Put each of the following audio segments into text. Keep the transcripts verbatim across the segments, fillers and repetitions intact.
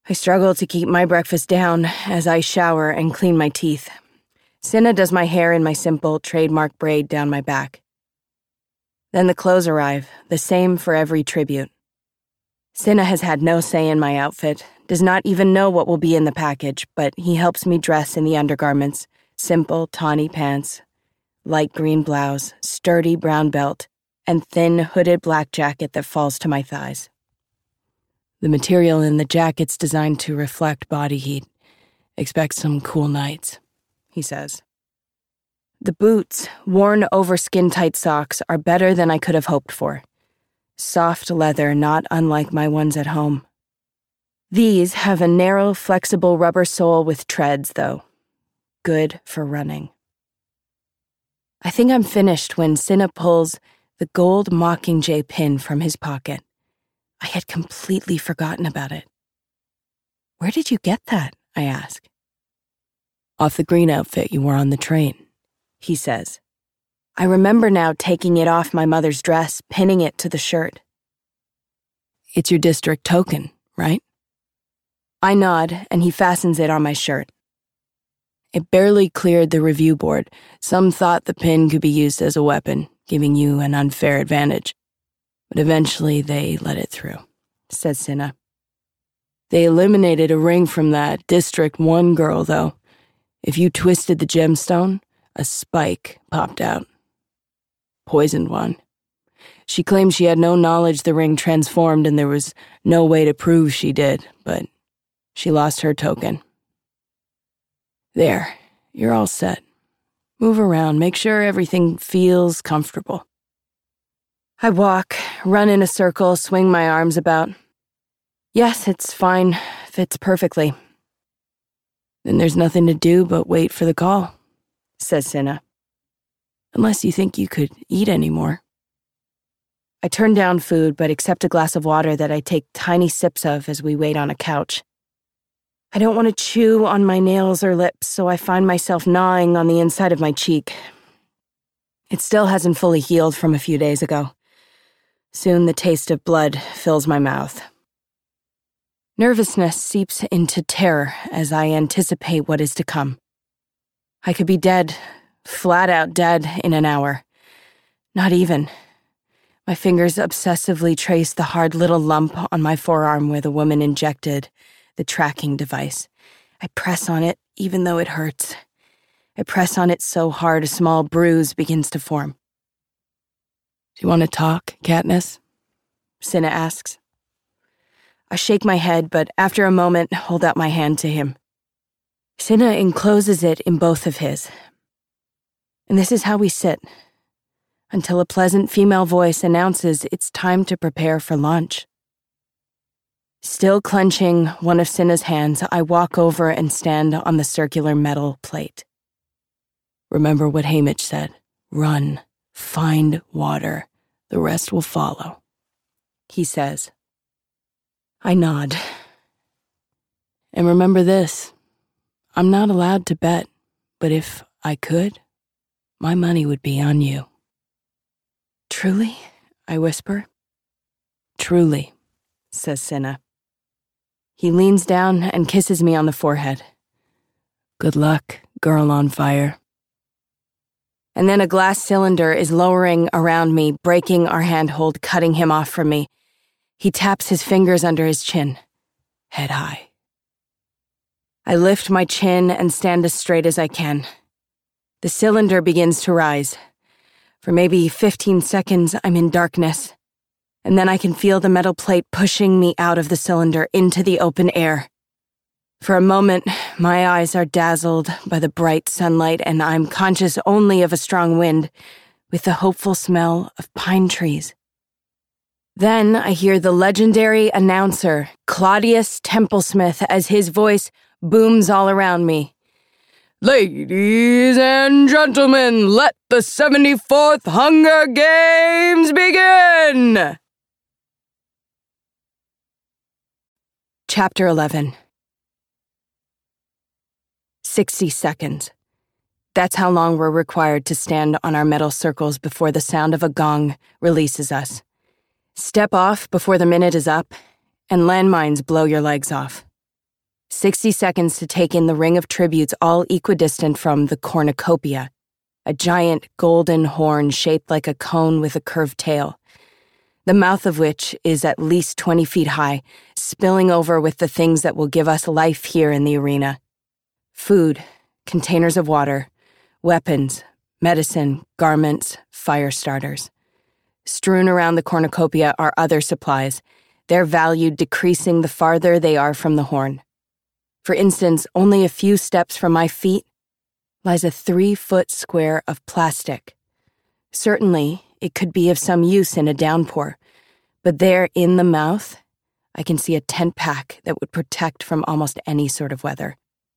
I struggle to keep my breakfast down as I shower and clean my teeth. Cinna does my hair in my simple trademark braid down my back. Then the clothes arrive, the same for every tribute. Cinna has had no say in my outfit, does not even know what will be in the package, but he helps me dress in the undergarments, simple tawny pants, light green blouse, sturdy brown belt, and thin hooded black jacket that falls to my thighs. The material in the jacket's designed to reflect body heat. Expect some cool nights, he says. The boots, worn over skin-tight socks, are better than I could have hoped for. Soft leather, not unlike my ones at home. These have a narrow, flexible rubber sole with treads, though. Good for running. I think I'm finished when Cinna pulls the gold Mockingjay pin from his pocket. I had completely forgotten about it. Where did you get that? I ask. Off the green outfit you wore on the train, he says. I remember now taking it off my mother's dress, pinning it to the shirt. It's your district token, right? I nod, and he fastens it on my shirt. It barely cleared the review board. Some thought the pin could be used as a weapon, giving you an unfair advantage. But eventually they let it through, says Cinna. They eliminated a ring from that District one girl, though. If you twisted the gemstone, a spike popped out. Poisoned one. She claimed she had no knowledge the ring transformed and there was no way to prove she did, but she lost her token. There, you're all set. Move around, make sure everything feels comfortable. I walk, run in a circle, swing my arms about. Yes, it's fine. Fits perfectly. Then there's nothing to do but wait for the call, says Cinna. Unless you think you could eat anymore. I turn down food, but accept a glass of water that I take tiny sips of as we wait on a couch. I don't want to chew on my nails or lips, so I find myself gnawing on the inside of my cheek. It still hasn't fully healed from a few days ago. Soon the taste of blood fills my mouth. Nervousness seeps into terror as I anticipate what is to come. I could be dead, flat out dead in an hour. Not even. My fingers obsessively trace the hard little lump on my forearm where the woman injected the tracking device. I press on it even though it hurts. I press on it so hard a small bruise begins to form. Do you want to talk, Katniss? Cinna asks. I shake my head, but after a moment, hold out my hand to him. Cinna encloses it in both of his. And this is how we sit, until a pleasant female voice announces it's time to prepare for lunch. Still clenching one of Cinna's hands, I walk over and stand on the circular metal plate. Remember what Haymitch said. Run. Find water. The rest will follow, he says. I nod. And remember this. I'm not allowed to bet, but if I could, my money would be on you. Truly? I whisper. Truly, says Cinna. He leans down and kisses me on the forehead. Good luck, girl on fire. And then a glass cylinder is lowering around me, breaking our handhold, cutting him off from me. He taps his fingers under his chin, head high. I lift my chin and stand as straight as I can. The cylinder begins to rise. For maybe fifteen seconds, I'm in darkness, and then I can feel the metal plate pushing me out of the cylinder into the open air. For a moment, my eyes are dazzled by the bright sunlight, and I'm conscious only of a strong wind, with the hopeful smell of pine trees. Then I hear the legendary announcer, Claudius Templesmith, as his voice booms all around me. Ladies and gentlemen, let the seventy-fourth Hunger Games begin! Chapter eleven. Sixty seconds. That's how long we're required to stand on our metal circles before the sound of a gong releases us. Step off before the minute is up, and landmines blow your legs off. Sixty seconds to take in the ring of tributes all equidistant from the cornucopia, a giant golden horn shaped like a cone with a curved tail, the mouth of which is at least twenty feet high, spilling over with the things that will give us life here in the arena. Food, containers of water, weapons, medicine, garments, fire starters. Strewn around the cornucopia are other supplies, their value decreasing the farther they are from the horn. For instance, only a few steps from my feet lies a three-foot square of plastic. Certainly, it could be of some use in a downpour, but there in the mouth, I can see a tent pack that would protect from almost any sort of weather.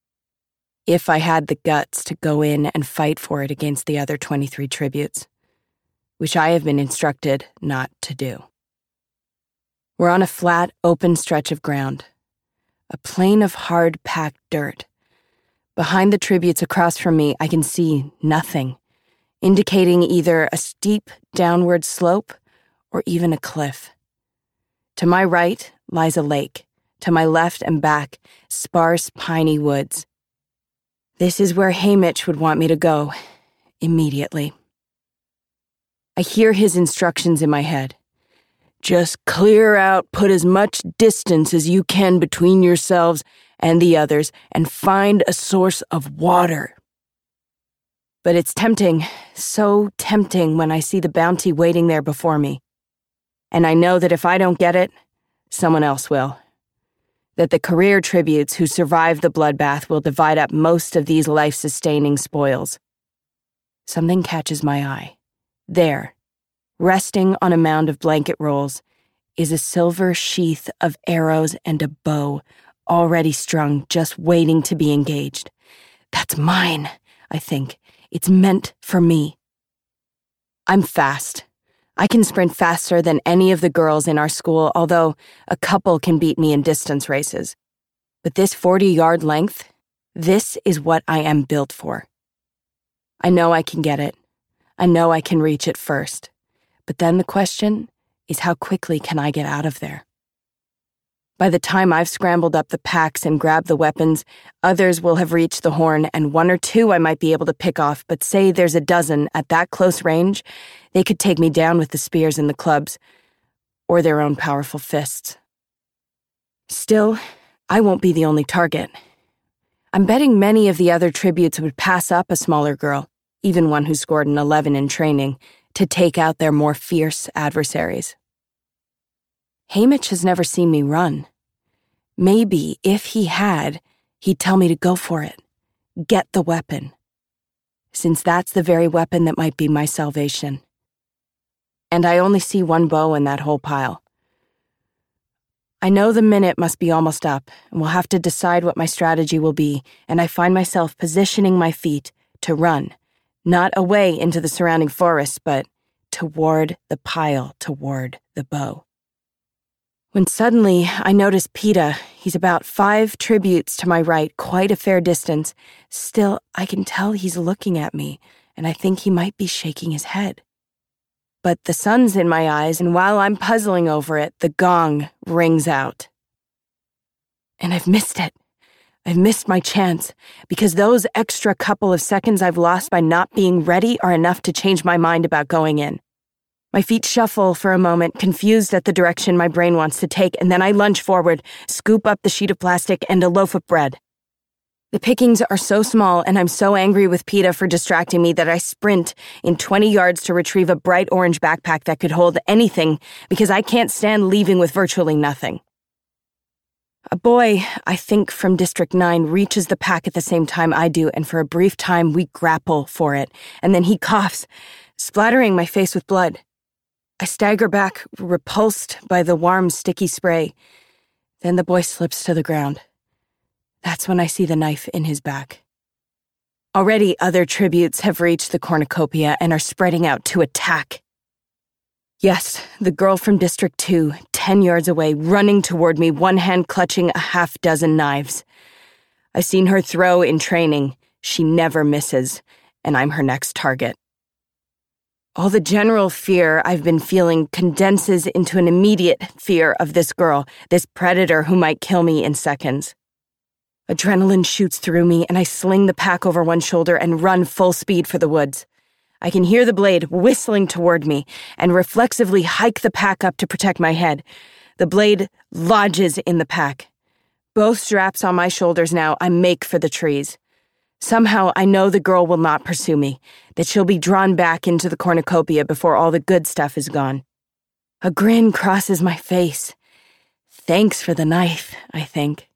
If I had the guts to go in and fight for it against the other twenty-three tributes, which I have been instructed not to do. We're on a flat, open stretch of ground, a plain of hard-packed dirt. Behind the tributes across from me, I can see nothing, indicating either a steep downward slope or even a cliff. To my right lies a lake, to my left and back, sparse, piney woods. This is where Haymitch would want me to go, immediately. I hear his instructions in my head. Just clear out, put as much distance as you can between yourselves and the others, and find a source of water. But it's tempting, so tempting when I see the bounty waiting there before me. And I know that if I don't get it, someone else will. That the career tributes who survive the bloodbath will divide up most of these life-sustaining spoils. Something catches my eye. There, resting on a mound of blanket rolls, is a silver sheath of arrows and a bow, already strung, just waiting to be engaged. That's mine, I think. It's meant for me. I'm fast. I can sprint faster than any of the girls in our school, although a couple can beat me in distance races. But this forty-yard length, this is what I am built for. I know I can get it. I know I can reach it first. But then the question is, how quickly can I get out of there? By the time I've scrambled up the packs and grabbed the weapons, others will have reached the horn, and one or two I might be able to pick off, but say there's a dozen at that close range, they could take me down with the spears and the clubs, or their own powerful fists. Still, I won't be the only target. I'm betting many of the other tributes would pass up a smaller girl, even one who scored an eleven in training, to take out their more fierce adversaries. Haymitch has never seen me run. Maybe, if he had, he'd tell me to go for it. Get the weapon. Since that's the very weapon that might be my salvation. And I only see one bow in that whole pile. I know the minute must be almost up, and we'll have to decide what my strategy will be, and I find myself positioning my feet to run, not away into the surrounding forest, but toward the pile, toward the bow. When suddenly I notice Peta. He's about five tributes to my right, quite a fair distance. Still, I can tell he's looking at me, and I think he might be shaking his head. But the sun's in my eyes, and while I'm puzzling over it, the gong rings out. And I've missed it. I've missed my chance, because those extra couple of seconds I've lost by not being ready are enough to change my mind about going in. My feet shuffle for a moment, confused at the direction my brain wants to take, and then I lunge forward, scoop up the sheet of plastic and a loaf of bread. The pickings are so small, and I'm so angry with Peta for distracting me that I sprint in twenty yards to retrieve a bright orange backpack that could hold anything, because I can't stand leaving with virtually nothing. A boy, I think from District nine, reaches the pack at the same time I do, and for a brief time we grapple for it, and then he coughs, splattering my face with blood. I stagger back, repulsed by the warm, sticky spray. Then the boy slips to the ground. That's when I see the knife in his back. Already other tributes have reached the cornucopia and are spreading out to attack. Yes, the girl from District two, ten yards away, running toward me, one hand clutching a half dozen knives. I've seen her throw in training. She never misses, and I'm her next target. All the general fear I've been feeling condenses into an immediate fear of this girl, this predator who might kill me in seconds. Adrenaline shoots through me, and I sling the pack over one shoulder and run full speed for the woods. I can hear the blade whistling toward me and reflexively hike the pack up to protect my head. The blade lodges in the pack. Both straps on my shoulders now, I make for the trees. Somehow, I know the girl will not pursue me, that she'll be drawn back into the cornucopia before all the good stuff is gone. A grin crosses my face. Thanks for the knife, I think.